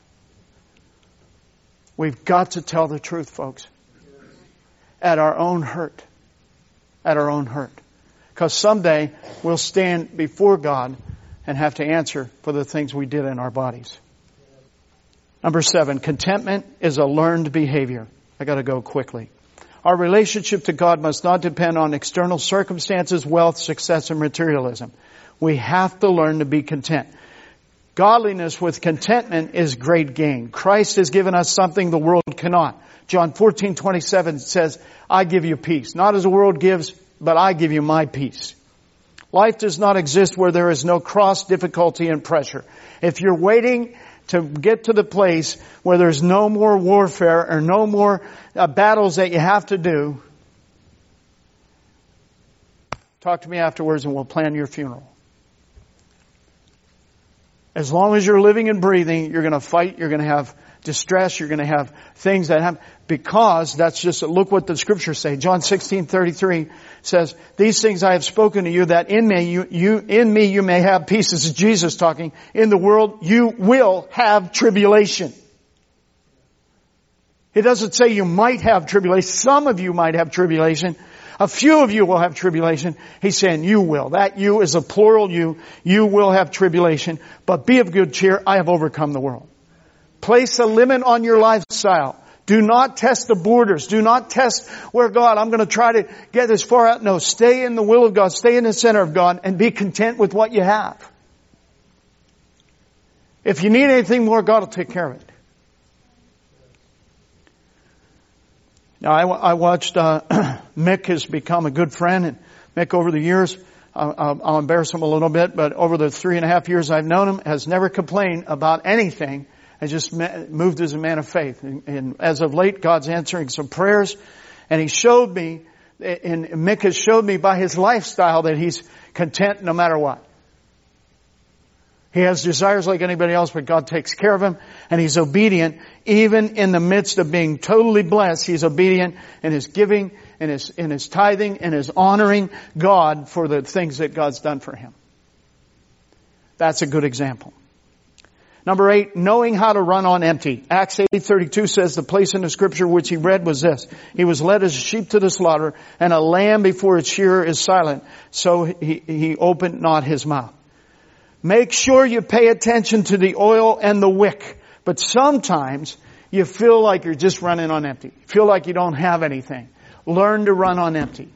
[SPEAKER 1] We've got to tell the truth, folks. At our own hurt. At our own hurt. Because someday we'll stand before God and have to answer for the things we did in our bodies. Number seven, contentment is a learned behavior. I got to go quickly. Our relationship to God must not depend on external circumstances, wealth, success, and materialism. We have to learn to be content. Godliness with contentment is great gain. Christ has given us something the world cannot. John fourteen twenty-seven says, I give you peace. Not as the world gives, but I give you my peace. Life does not exist where there is no cross, difficulty, and pressure. If you're waiting to get to the place where there's no more warfare or no more uh, battles that you have to do, talk to me afterwards and we'll plan your funeral. As long as you're living and breathing, you're going to fight, you're going to have distress, you're going to have things that happen, because that's just, look what the scriptures say. John sixteen thirty-three says, these things I have spoken to you, that in me you, you, in me you may have peace. This is Jesus talking. In the world you will have tribulation. It doesn't say you might have tribulation. Some of you might have tribulation. A few of you will have tribulation. He's saying you will. That you is a plural you. You will have tribulation. But be of good cheer. I have overcome the world. Place a limit on your lifestyle. Do not test the borders. Do not test where God, I'm going to try to get this far out. No, stay in the will of God. Stay in the center of God and be content with what you have. If you need anything more, God will take care of it. Now, I, I watched, uh, Mick has become a good friend, and Mick over the years, uh, I'll embarrass him a little bit, but over the three and a half years I've known him, has never complained about anything. Has just moved as a man of faith. And, and as of late, God's answering some prayers, and he showed me, and Mick has showed me by his lifestyle that he's content no matter what. He has desires like anybody else, but God takes care of him, and he's obedient. Even in the midst of being totally blessed, he's obedient in his giving, in his, in his tithing, and his honoring God for the things that God's done for him. That's a good example. Number eight, knowing how to run on empty. Acts eight thirty-two says the place in the scripture which he read was this. He was led as a sheep to the slaughter, and a lamb before its shearer is silent, so he, he opened not his mouth. Make sure you pay attention to the oil and the wick. But sometimes you feel like you're just running on empty. Feel like you don't have anything. Learn to run on empty.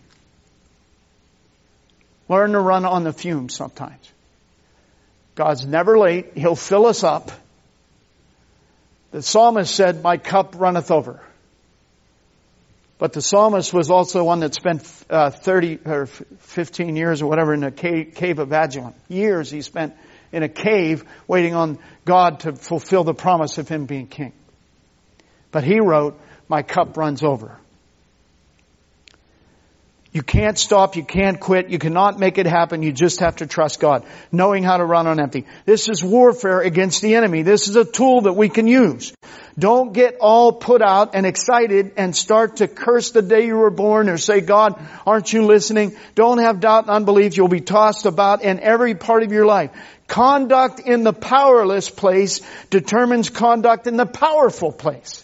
[SPEAKER 1] Learn to run on the fumes sometimes. God's never late. He'll fill us up. The psalmist said, my cup runneth over. But the psalmist was also one that spent uh, thirty or fifteen years or whatever in the cave, cave of Adullam. Years he spent in a cave waiting on God to fulfill the promise of him being king. But he wrote, my cup runs over. You can't stop. You can't quit. You cannot make it happen. You just have to trust God. Knowing how to run on empty. This is warfare against the enemy. This is a tool that we can use. Don't get all put out and excited and start to curse the day you were born or say, God, aren't you listening? Don't have doubt and unbelief. You'll be tossed about in every part of your life. Conduct in the powerless place determines conduct in the powerful place.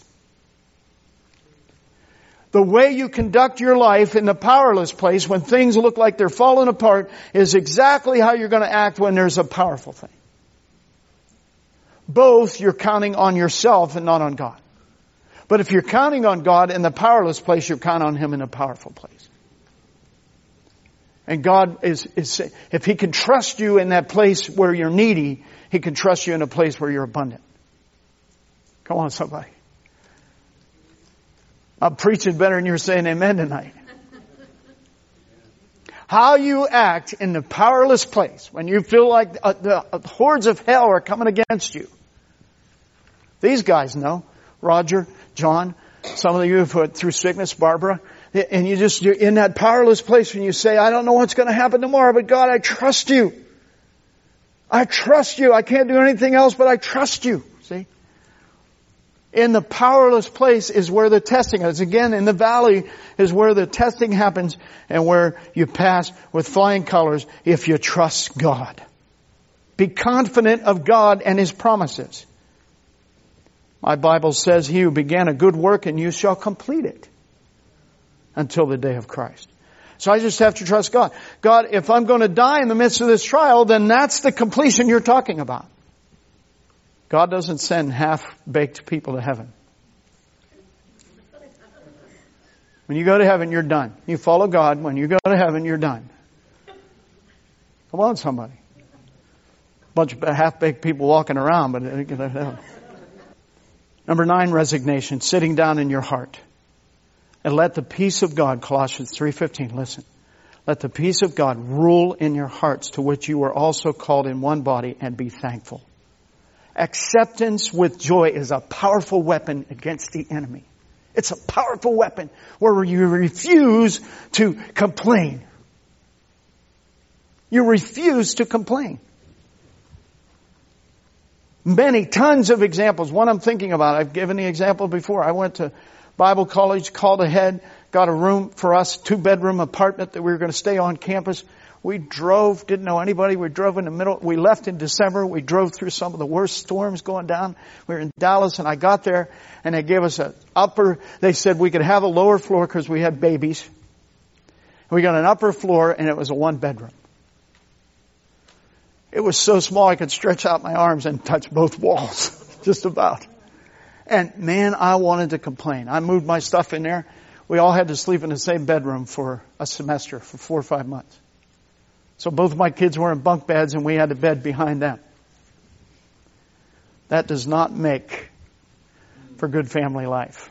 [SPEAKER 1] The way you conduct your life in the powerless place when things look like they're falling apart is exactly how you're going to act when there's a powerful thing. Both you're counting on yourself and not on God. But if you're counting on God in the powerless place, you're counting on Him in a powerful place. And God is, is, if He can trust you in that place where you're needy, He can trust you in a place where you're abundant. Come on, somebody. I'm preaching better than you're saying amen tonight. How you act in the powerless place when you feel like the hordes of hell are coming against you. These guys know. Roger, John, some of you have put through sickness, Barbara. And you just, you're in that powerless place when you say, I don't know what's going to happen tomorrow, but God, I trust you. I trust you. I can't do anything else, but I trust you. See? In the powerless place is where the testing is. Again, in the valley is where the testing happens and where you pass with flying colors if you trust God. Be confident of God and His promises. My Bible says, He who began a good work in you shall complete it until the day of Christ. So I just have to trust God. God, if I'm going to die in the midst of this trial, then that's the completion you're talking about. God doesn't send half-baked people to heaven. When you go to heaven, you're done. You follow God. When you go to heaven, you're done. Come on, somebody. bunch of half-baked people walking around, but number nine, resignation, sitting down in your heart. And let the peace of God, Colossians three fifteen, listen. Let the peace of God rule in your hearts, to which you were also called in one body, and be thankful. Acceptance with joy is a powerful weapon against the enemy. It's a powerful weapon where you refuse to complain. You refuse to complain. Many, tons of examples. One I'm thinking about, I've given the example before. I went to Bible college, called ahead, got a room for us, two-bedroom apartment that we were going to stay on campus. We drove, didn't know anybody. We drove in the middle. We left in December. We drove through some of the worst storms going down. We were in Dallas, and I got there, and they gave us an upper, they said we could have a lower floor because we had babies. We got an upper floor, and it was a one-bedroom. It was so small I could stretch out my arms and touch both walls, just about. And man, I wanted to complain. I moved my stuff in there. We all had to sleep in the same bedroom for a semester, for four or five months. So both of my kids were in bunk beds and we had a bed behind them. That does not make for good family life.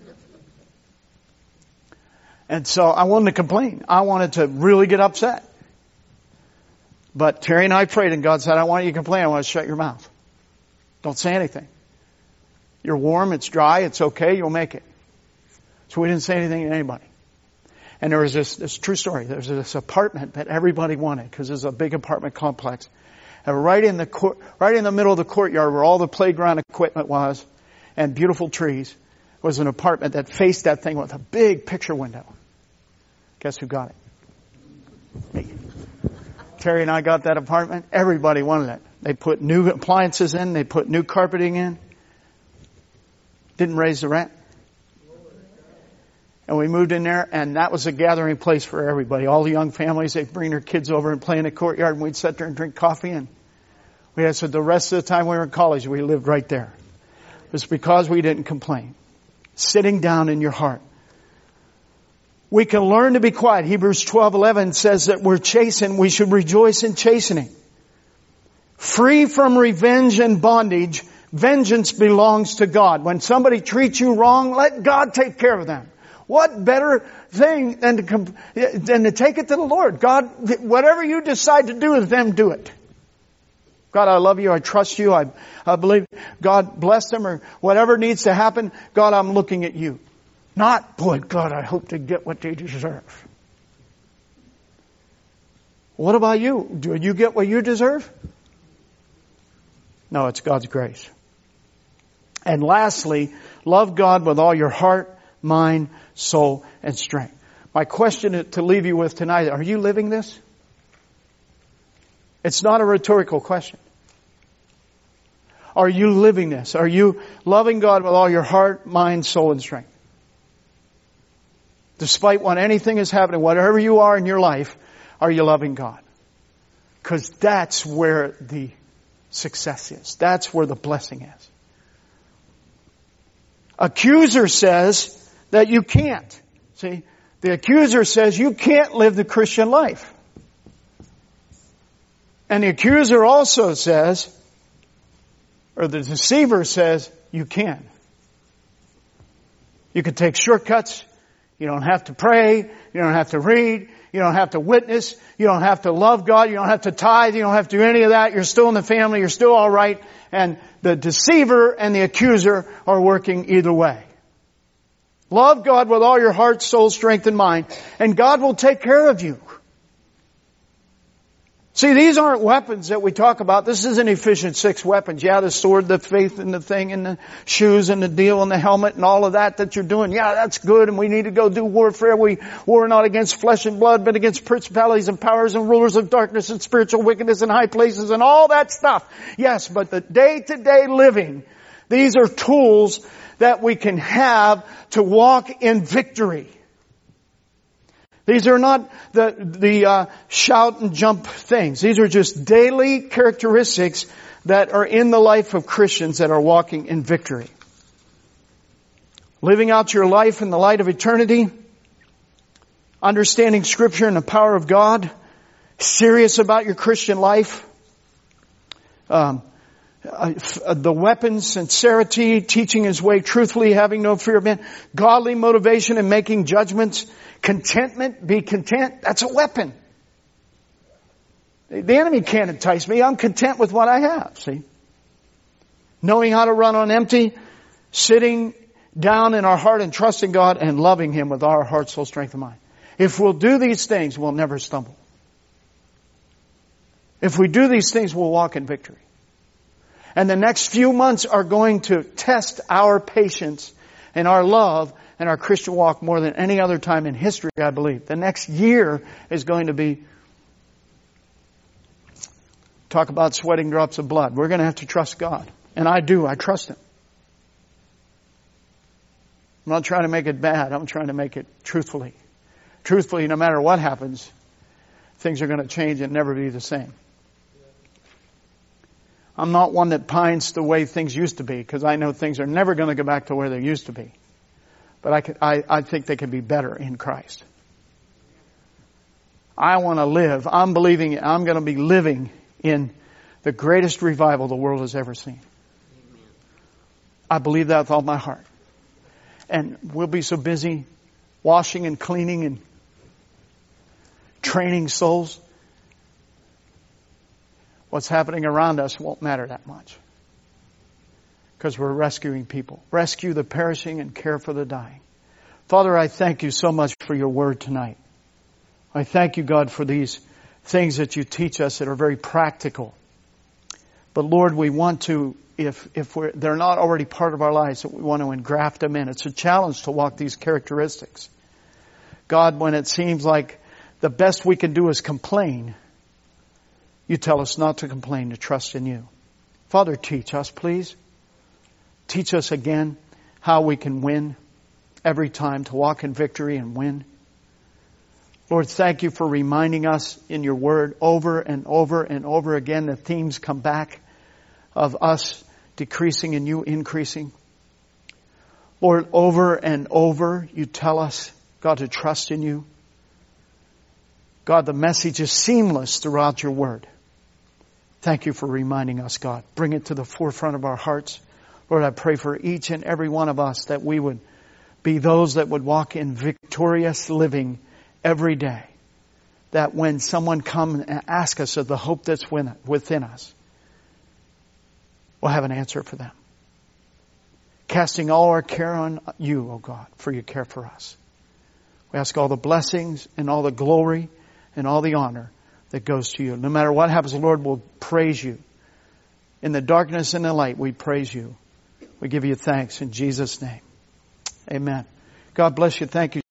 [SPEAKER 1] And so I wanted to complain. I wanted to really get upset. But Terry and I prayed and God said, I want you to complain. I want you to shut your mouth. Don't say anything. You're warm, it's dry, it's okay, you'll make it. So we didn't say anything to anybody. And there was this, this true story. There was this apartment that everybody wanted because it was a big apartment complex. And right in the court, right in the middle of the courtyard where all the playground equipment was and beautiful trees was an apartment that faced that thing with a big picture window. Guess who got it? Me. Terry and I got that apartment. Everybody wanted it. They put new appliances in. They put new carpeting in. Didn't raise the rent. And we moved in there, and that was a gathering place for everybody. All the young families, they'd bring their kids over and play in the courtyard, and we'd sit there and drink coffee. And we had, so the rest of the time we were in college, we lived right there. It was because we didn't complain. Sitting down in your heart. We can learn to be quiet. Hebrews twelve eleven says that we're chastened. We should rejoice in chastening. Free from revenge and bondage, vengeance belongs to God. When somebody treats you wrong, let God take care of them. What better thing than to, than to take it to the Lord? God, whatever you decide to do with them, do it. God, I love you. I trust you. I, I believe God bless them or whatever needs to happen. God, I'm looking at you. Not, boy, God, I hope they get what they deserve. What about you? Do you get what you deserve? No, it's God's grace. And lastly, love God with all your heart, mind, soul, and strength. My question to leave you with tonight, are you living this? It's not a rhetorical question. Are you living this? Are you loving God with all your heart, mind, soul, and strength? Despite what anything is happening, whatever you are in your life, are you loving God? Because that's where the success is. That's where the blessing is. Accuser says that you can't. See, the accuser says you can't live the Christian life. And the accuser also says, or the deceiver says, you can. You can take shortcuts. You don't have to pray. You don't have to read. You don't have to witness. You don't have to love God. You don't have to tithe. You don't have to do any of that. You're still in the family. You're still all right. And the deceiver and the accuser are working either way. Love God with all your heart, soul, strength, and mind, and God will take care of you. See, these aren't weapons that we talk about. This isn't Ephesians six weapons. Yeah, the sword, the faith, and the thing, and the shoes, and the deal, and the helmet, and all of that that you're doing. Yeah, that's good, and we need to go do warfare. We war not against flesh and blood, but against principalities and powers and rulers of darkness and spiritual wickedness in high places and all that stuff. Yes, but the day-to-day living, these are tools that we can have to walk in victory. These are not the, the uh, shout and jump things. These are just daily characteristics that are in the life of Christians that are walking in victory. Living out your life in the light of eternity, understanding Scripture and the power of God, serious about your Christian life, um, uh, f- the weapons, sincerity, teaching his way truthfully, having no fear of men, godly motivation in making judgments, contentment, be content. That's a weapon. The enemy can't entice me. I'm content with what I have, see? Knowing how to run on empty, sitting down in our heart and trusting God and loving Him with our heart, soul, strength, and mind. If we'll do these things, we'll never stumble. If we do these things, we'll walk in victory. And the next few months are going to test our patience and our love and our Christian walk more than any other time in history, I believe. The next year is going to be, talk about sweating drops of blood. We're going to have to trust God. And I do. I trust Him. I'm not trying to make it bad. I'm trying to make it truthfully. Truthfully, no matter what happens, things are going to change and never be the same. I'm not one that pines the way things used to be, because I know things are never going to go back to where they used to be. But I, can, I, I think they can be better in Christ. I want to live. I'm believing I'm going to be living in the greatest revival the world has ever seen. I believe that with all my heart. And we'll be so busy washing and cleaning and training souls. What's happening around us won't matter that much. Because we're rescuing people. Rescue the perishing and care for the dying. Father, I thank you so much for your word tonight. I thank you, God, for these things that you teach us that are very practical. But Lord, we want to, if if we're, they're not already part of our lives, we want to engraft them in. It's a challenge to walk these characteristics. God, when it seems like the best we can do is complain, you tell us not to complain, to trust in you. Father, teach us, please. Teach us again how we can win every time, to walk in victory and win. Lord, thank you for reminding us in your word over and over and over again. The themes come back of us decreasing and you increasing. Lord, over and over you tell us, God, to trust in you. God, the message is seamless throughout your word. Thank you for reminding us, God. Bring it to the forefront of our hearts. Lord, I pray for each and every one of us that we would be those that would walk in victorious living every day. That when someone comes and asks us of the hope that's within us, we'll have an answer for them. Casting all our care on you, O God, for you care for us. We ask all the blessings and all the glory and all the honor that goes to you. No matter what happens, Lord, we'll praise you. In the darkness and the light, we praise you. We give you thanks in Jesus' name. Amen. God bless you. Thank you.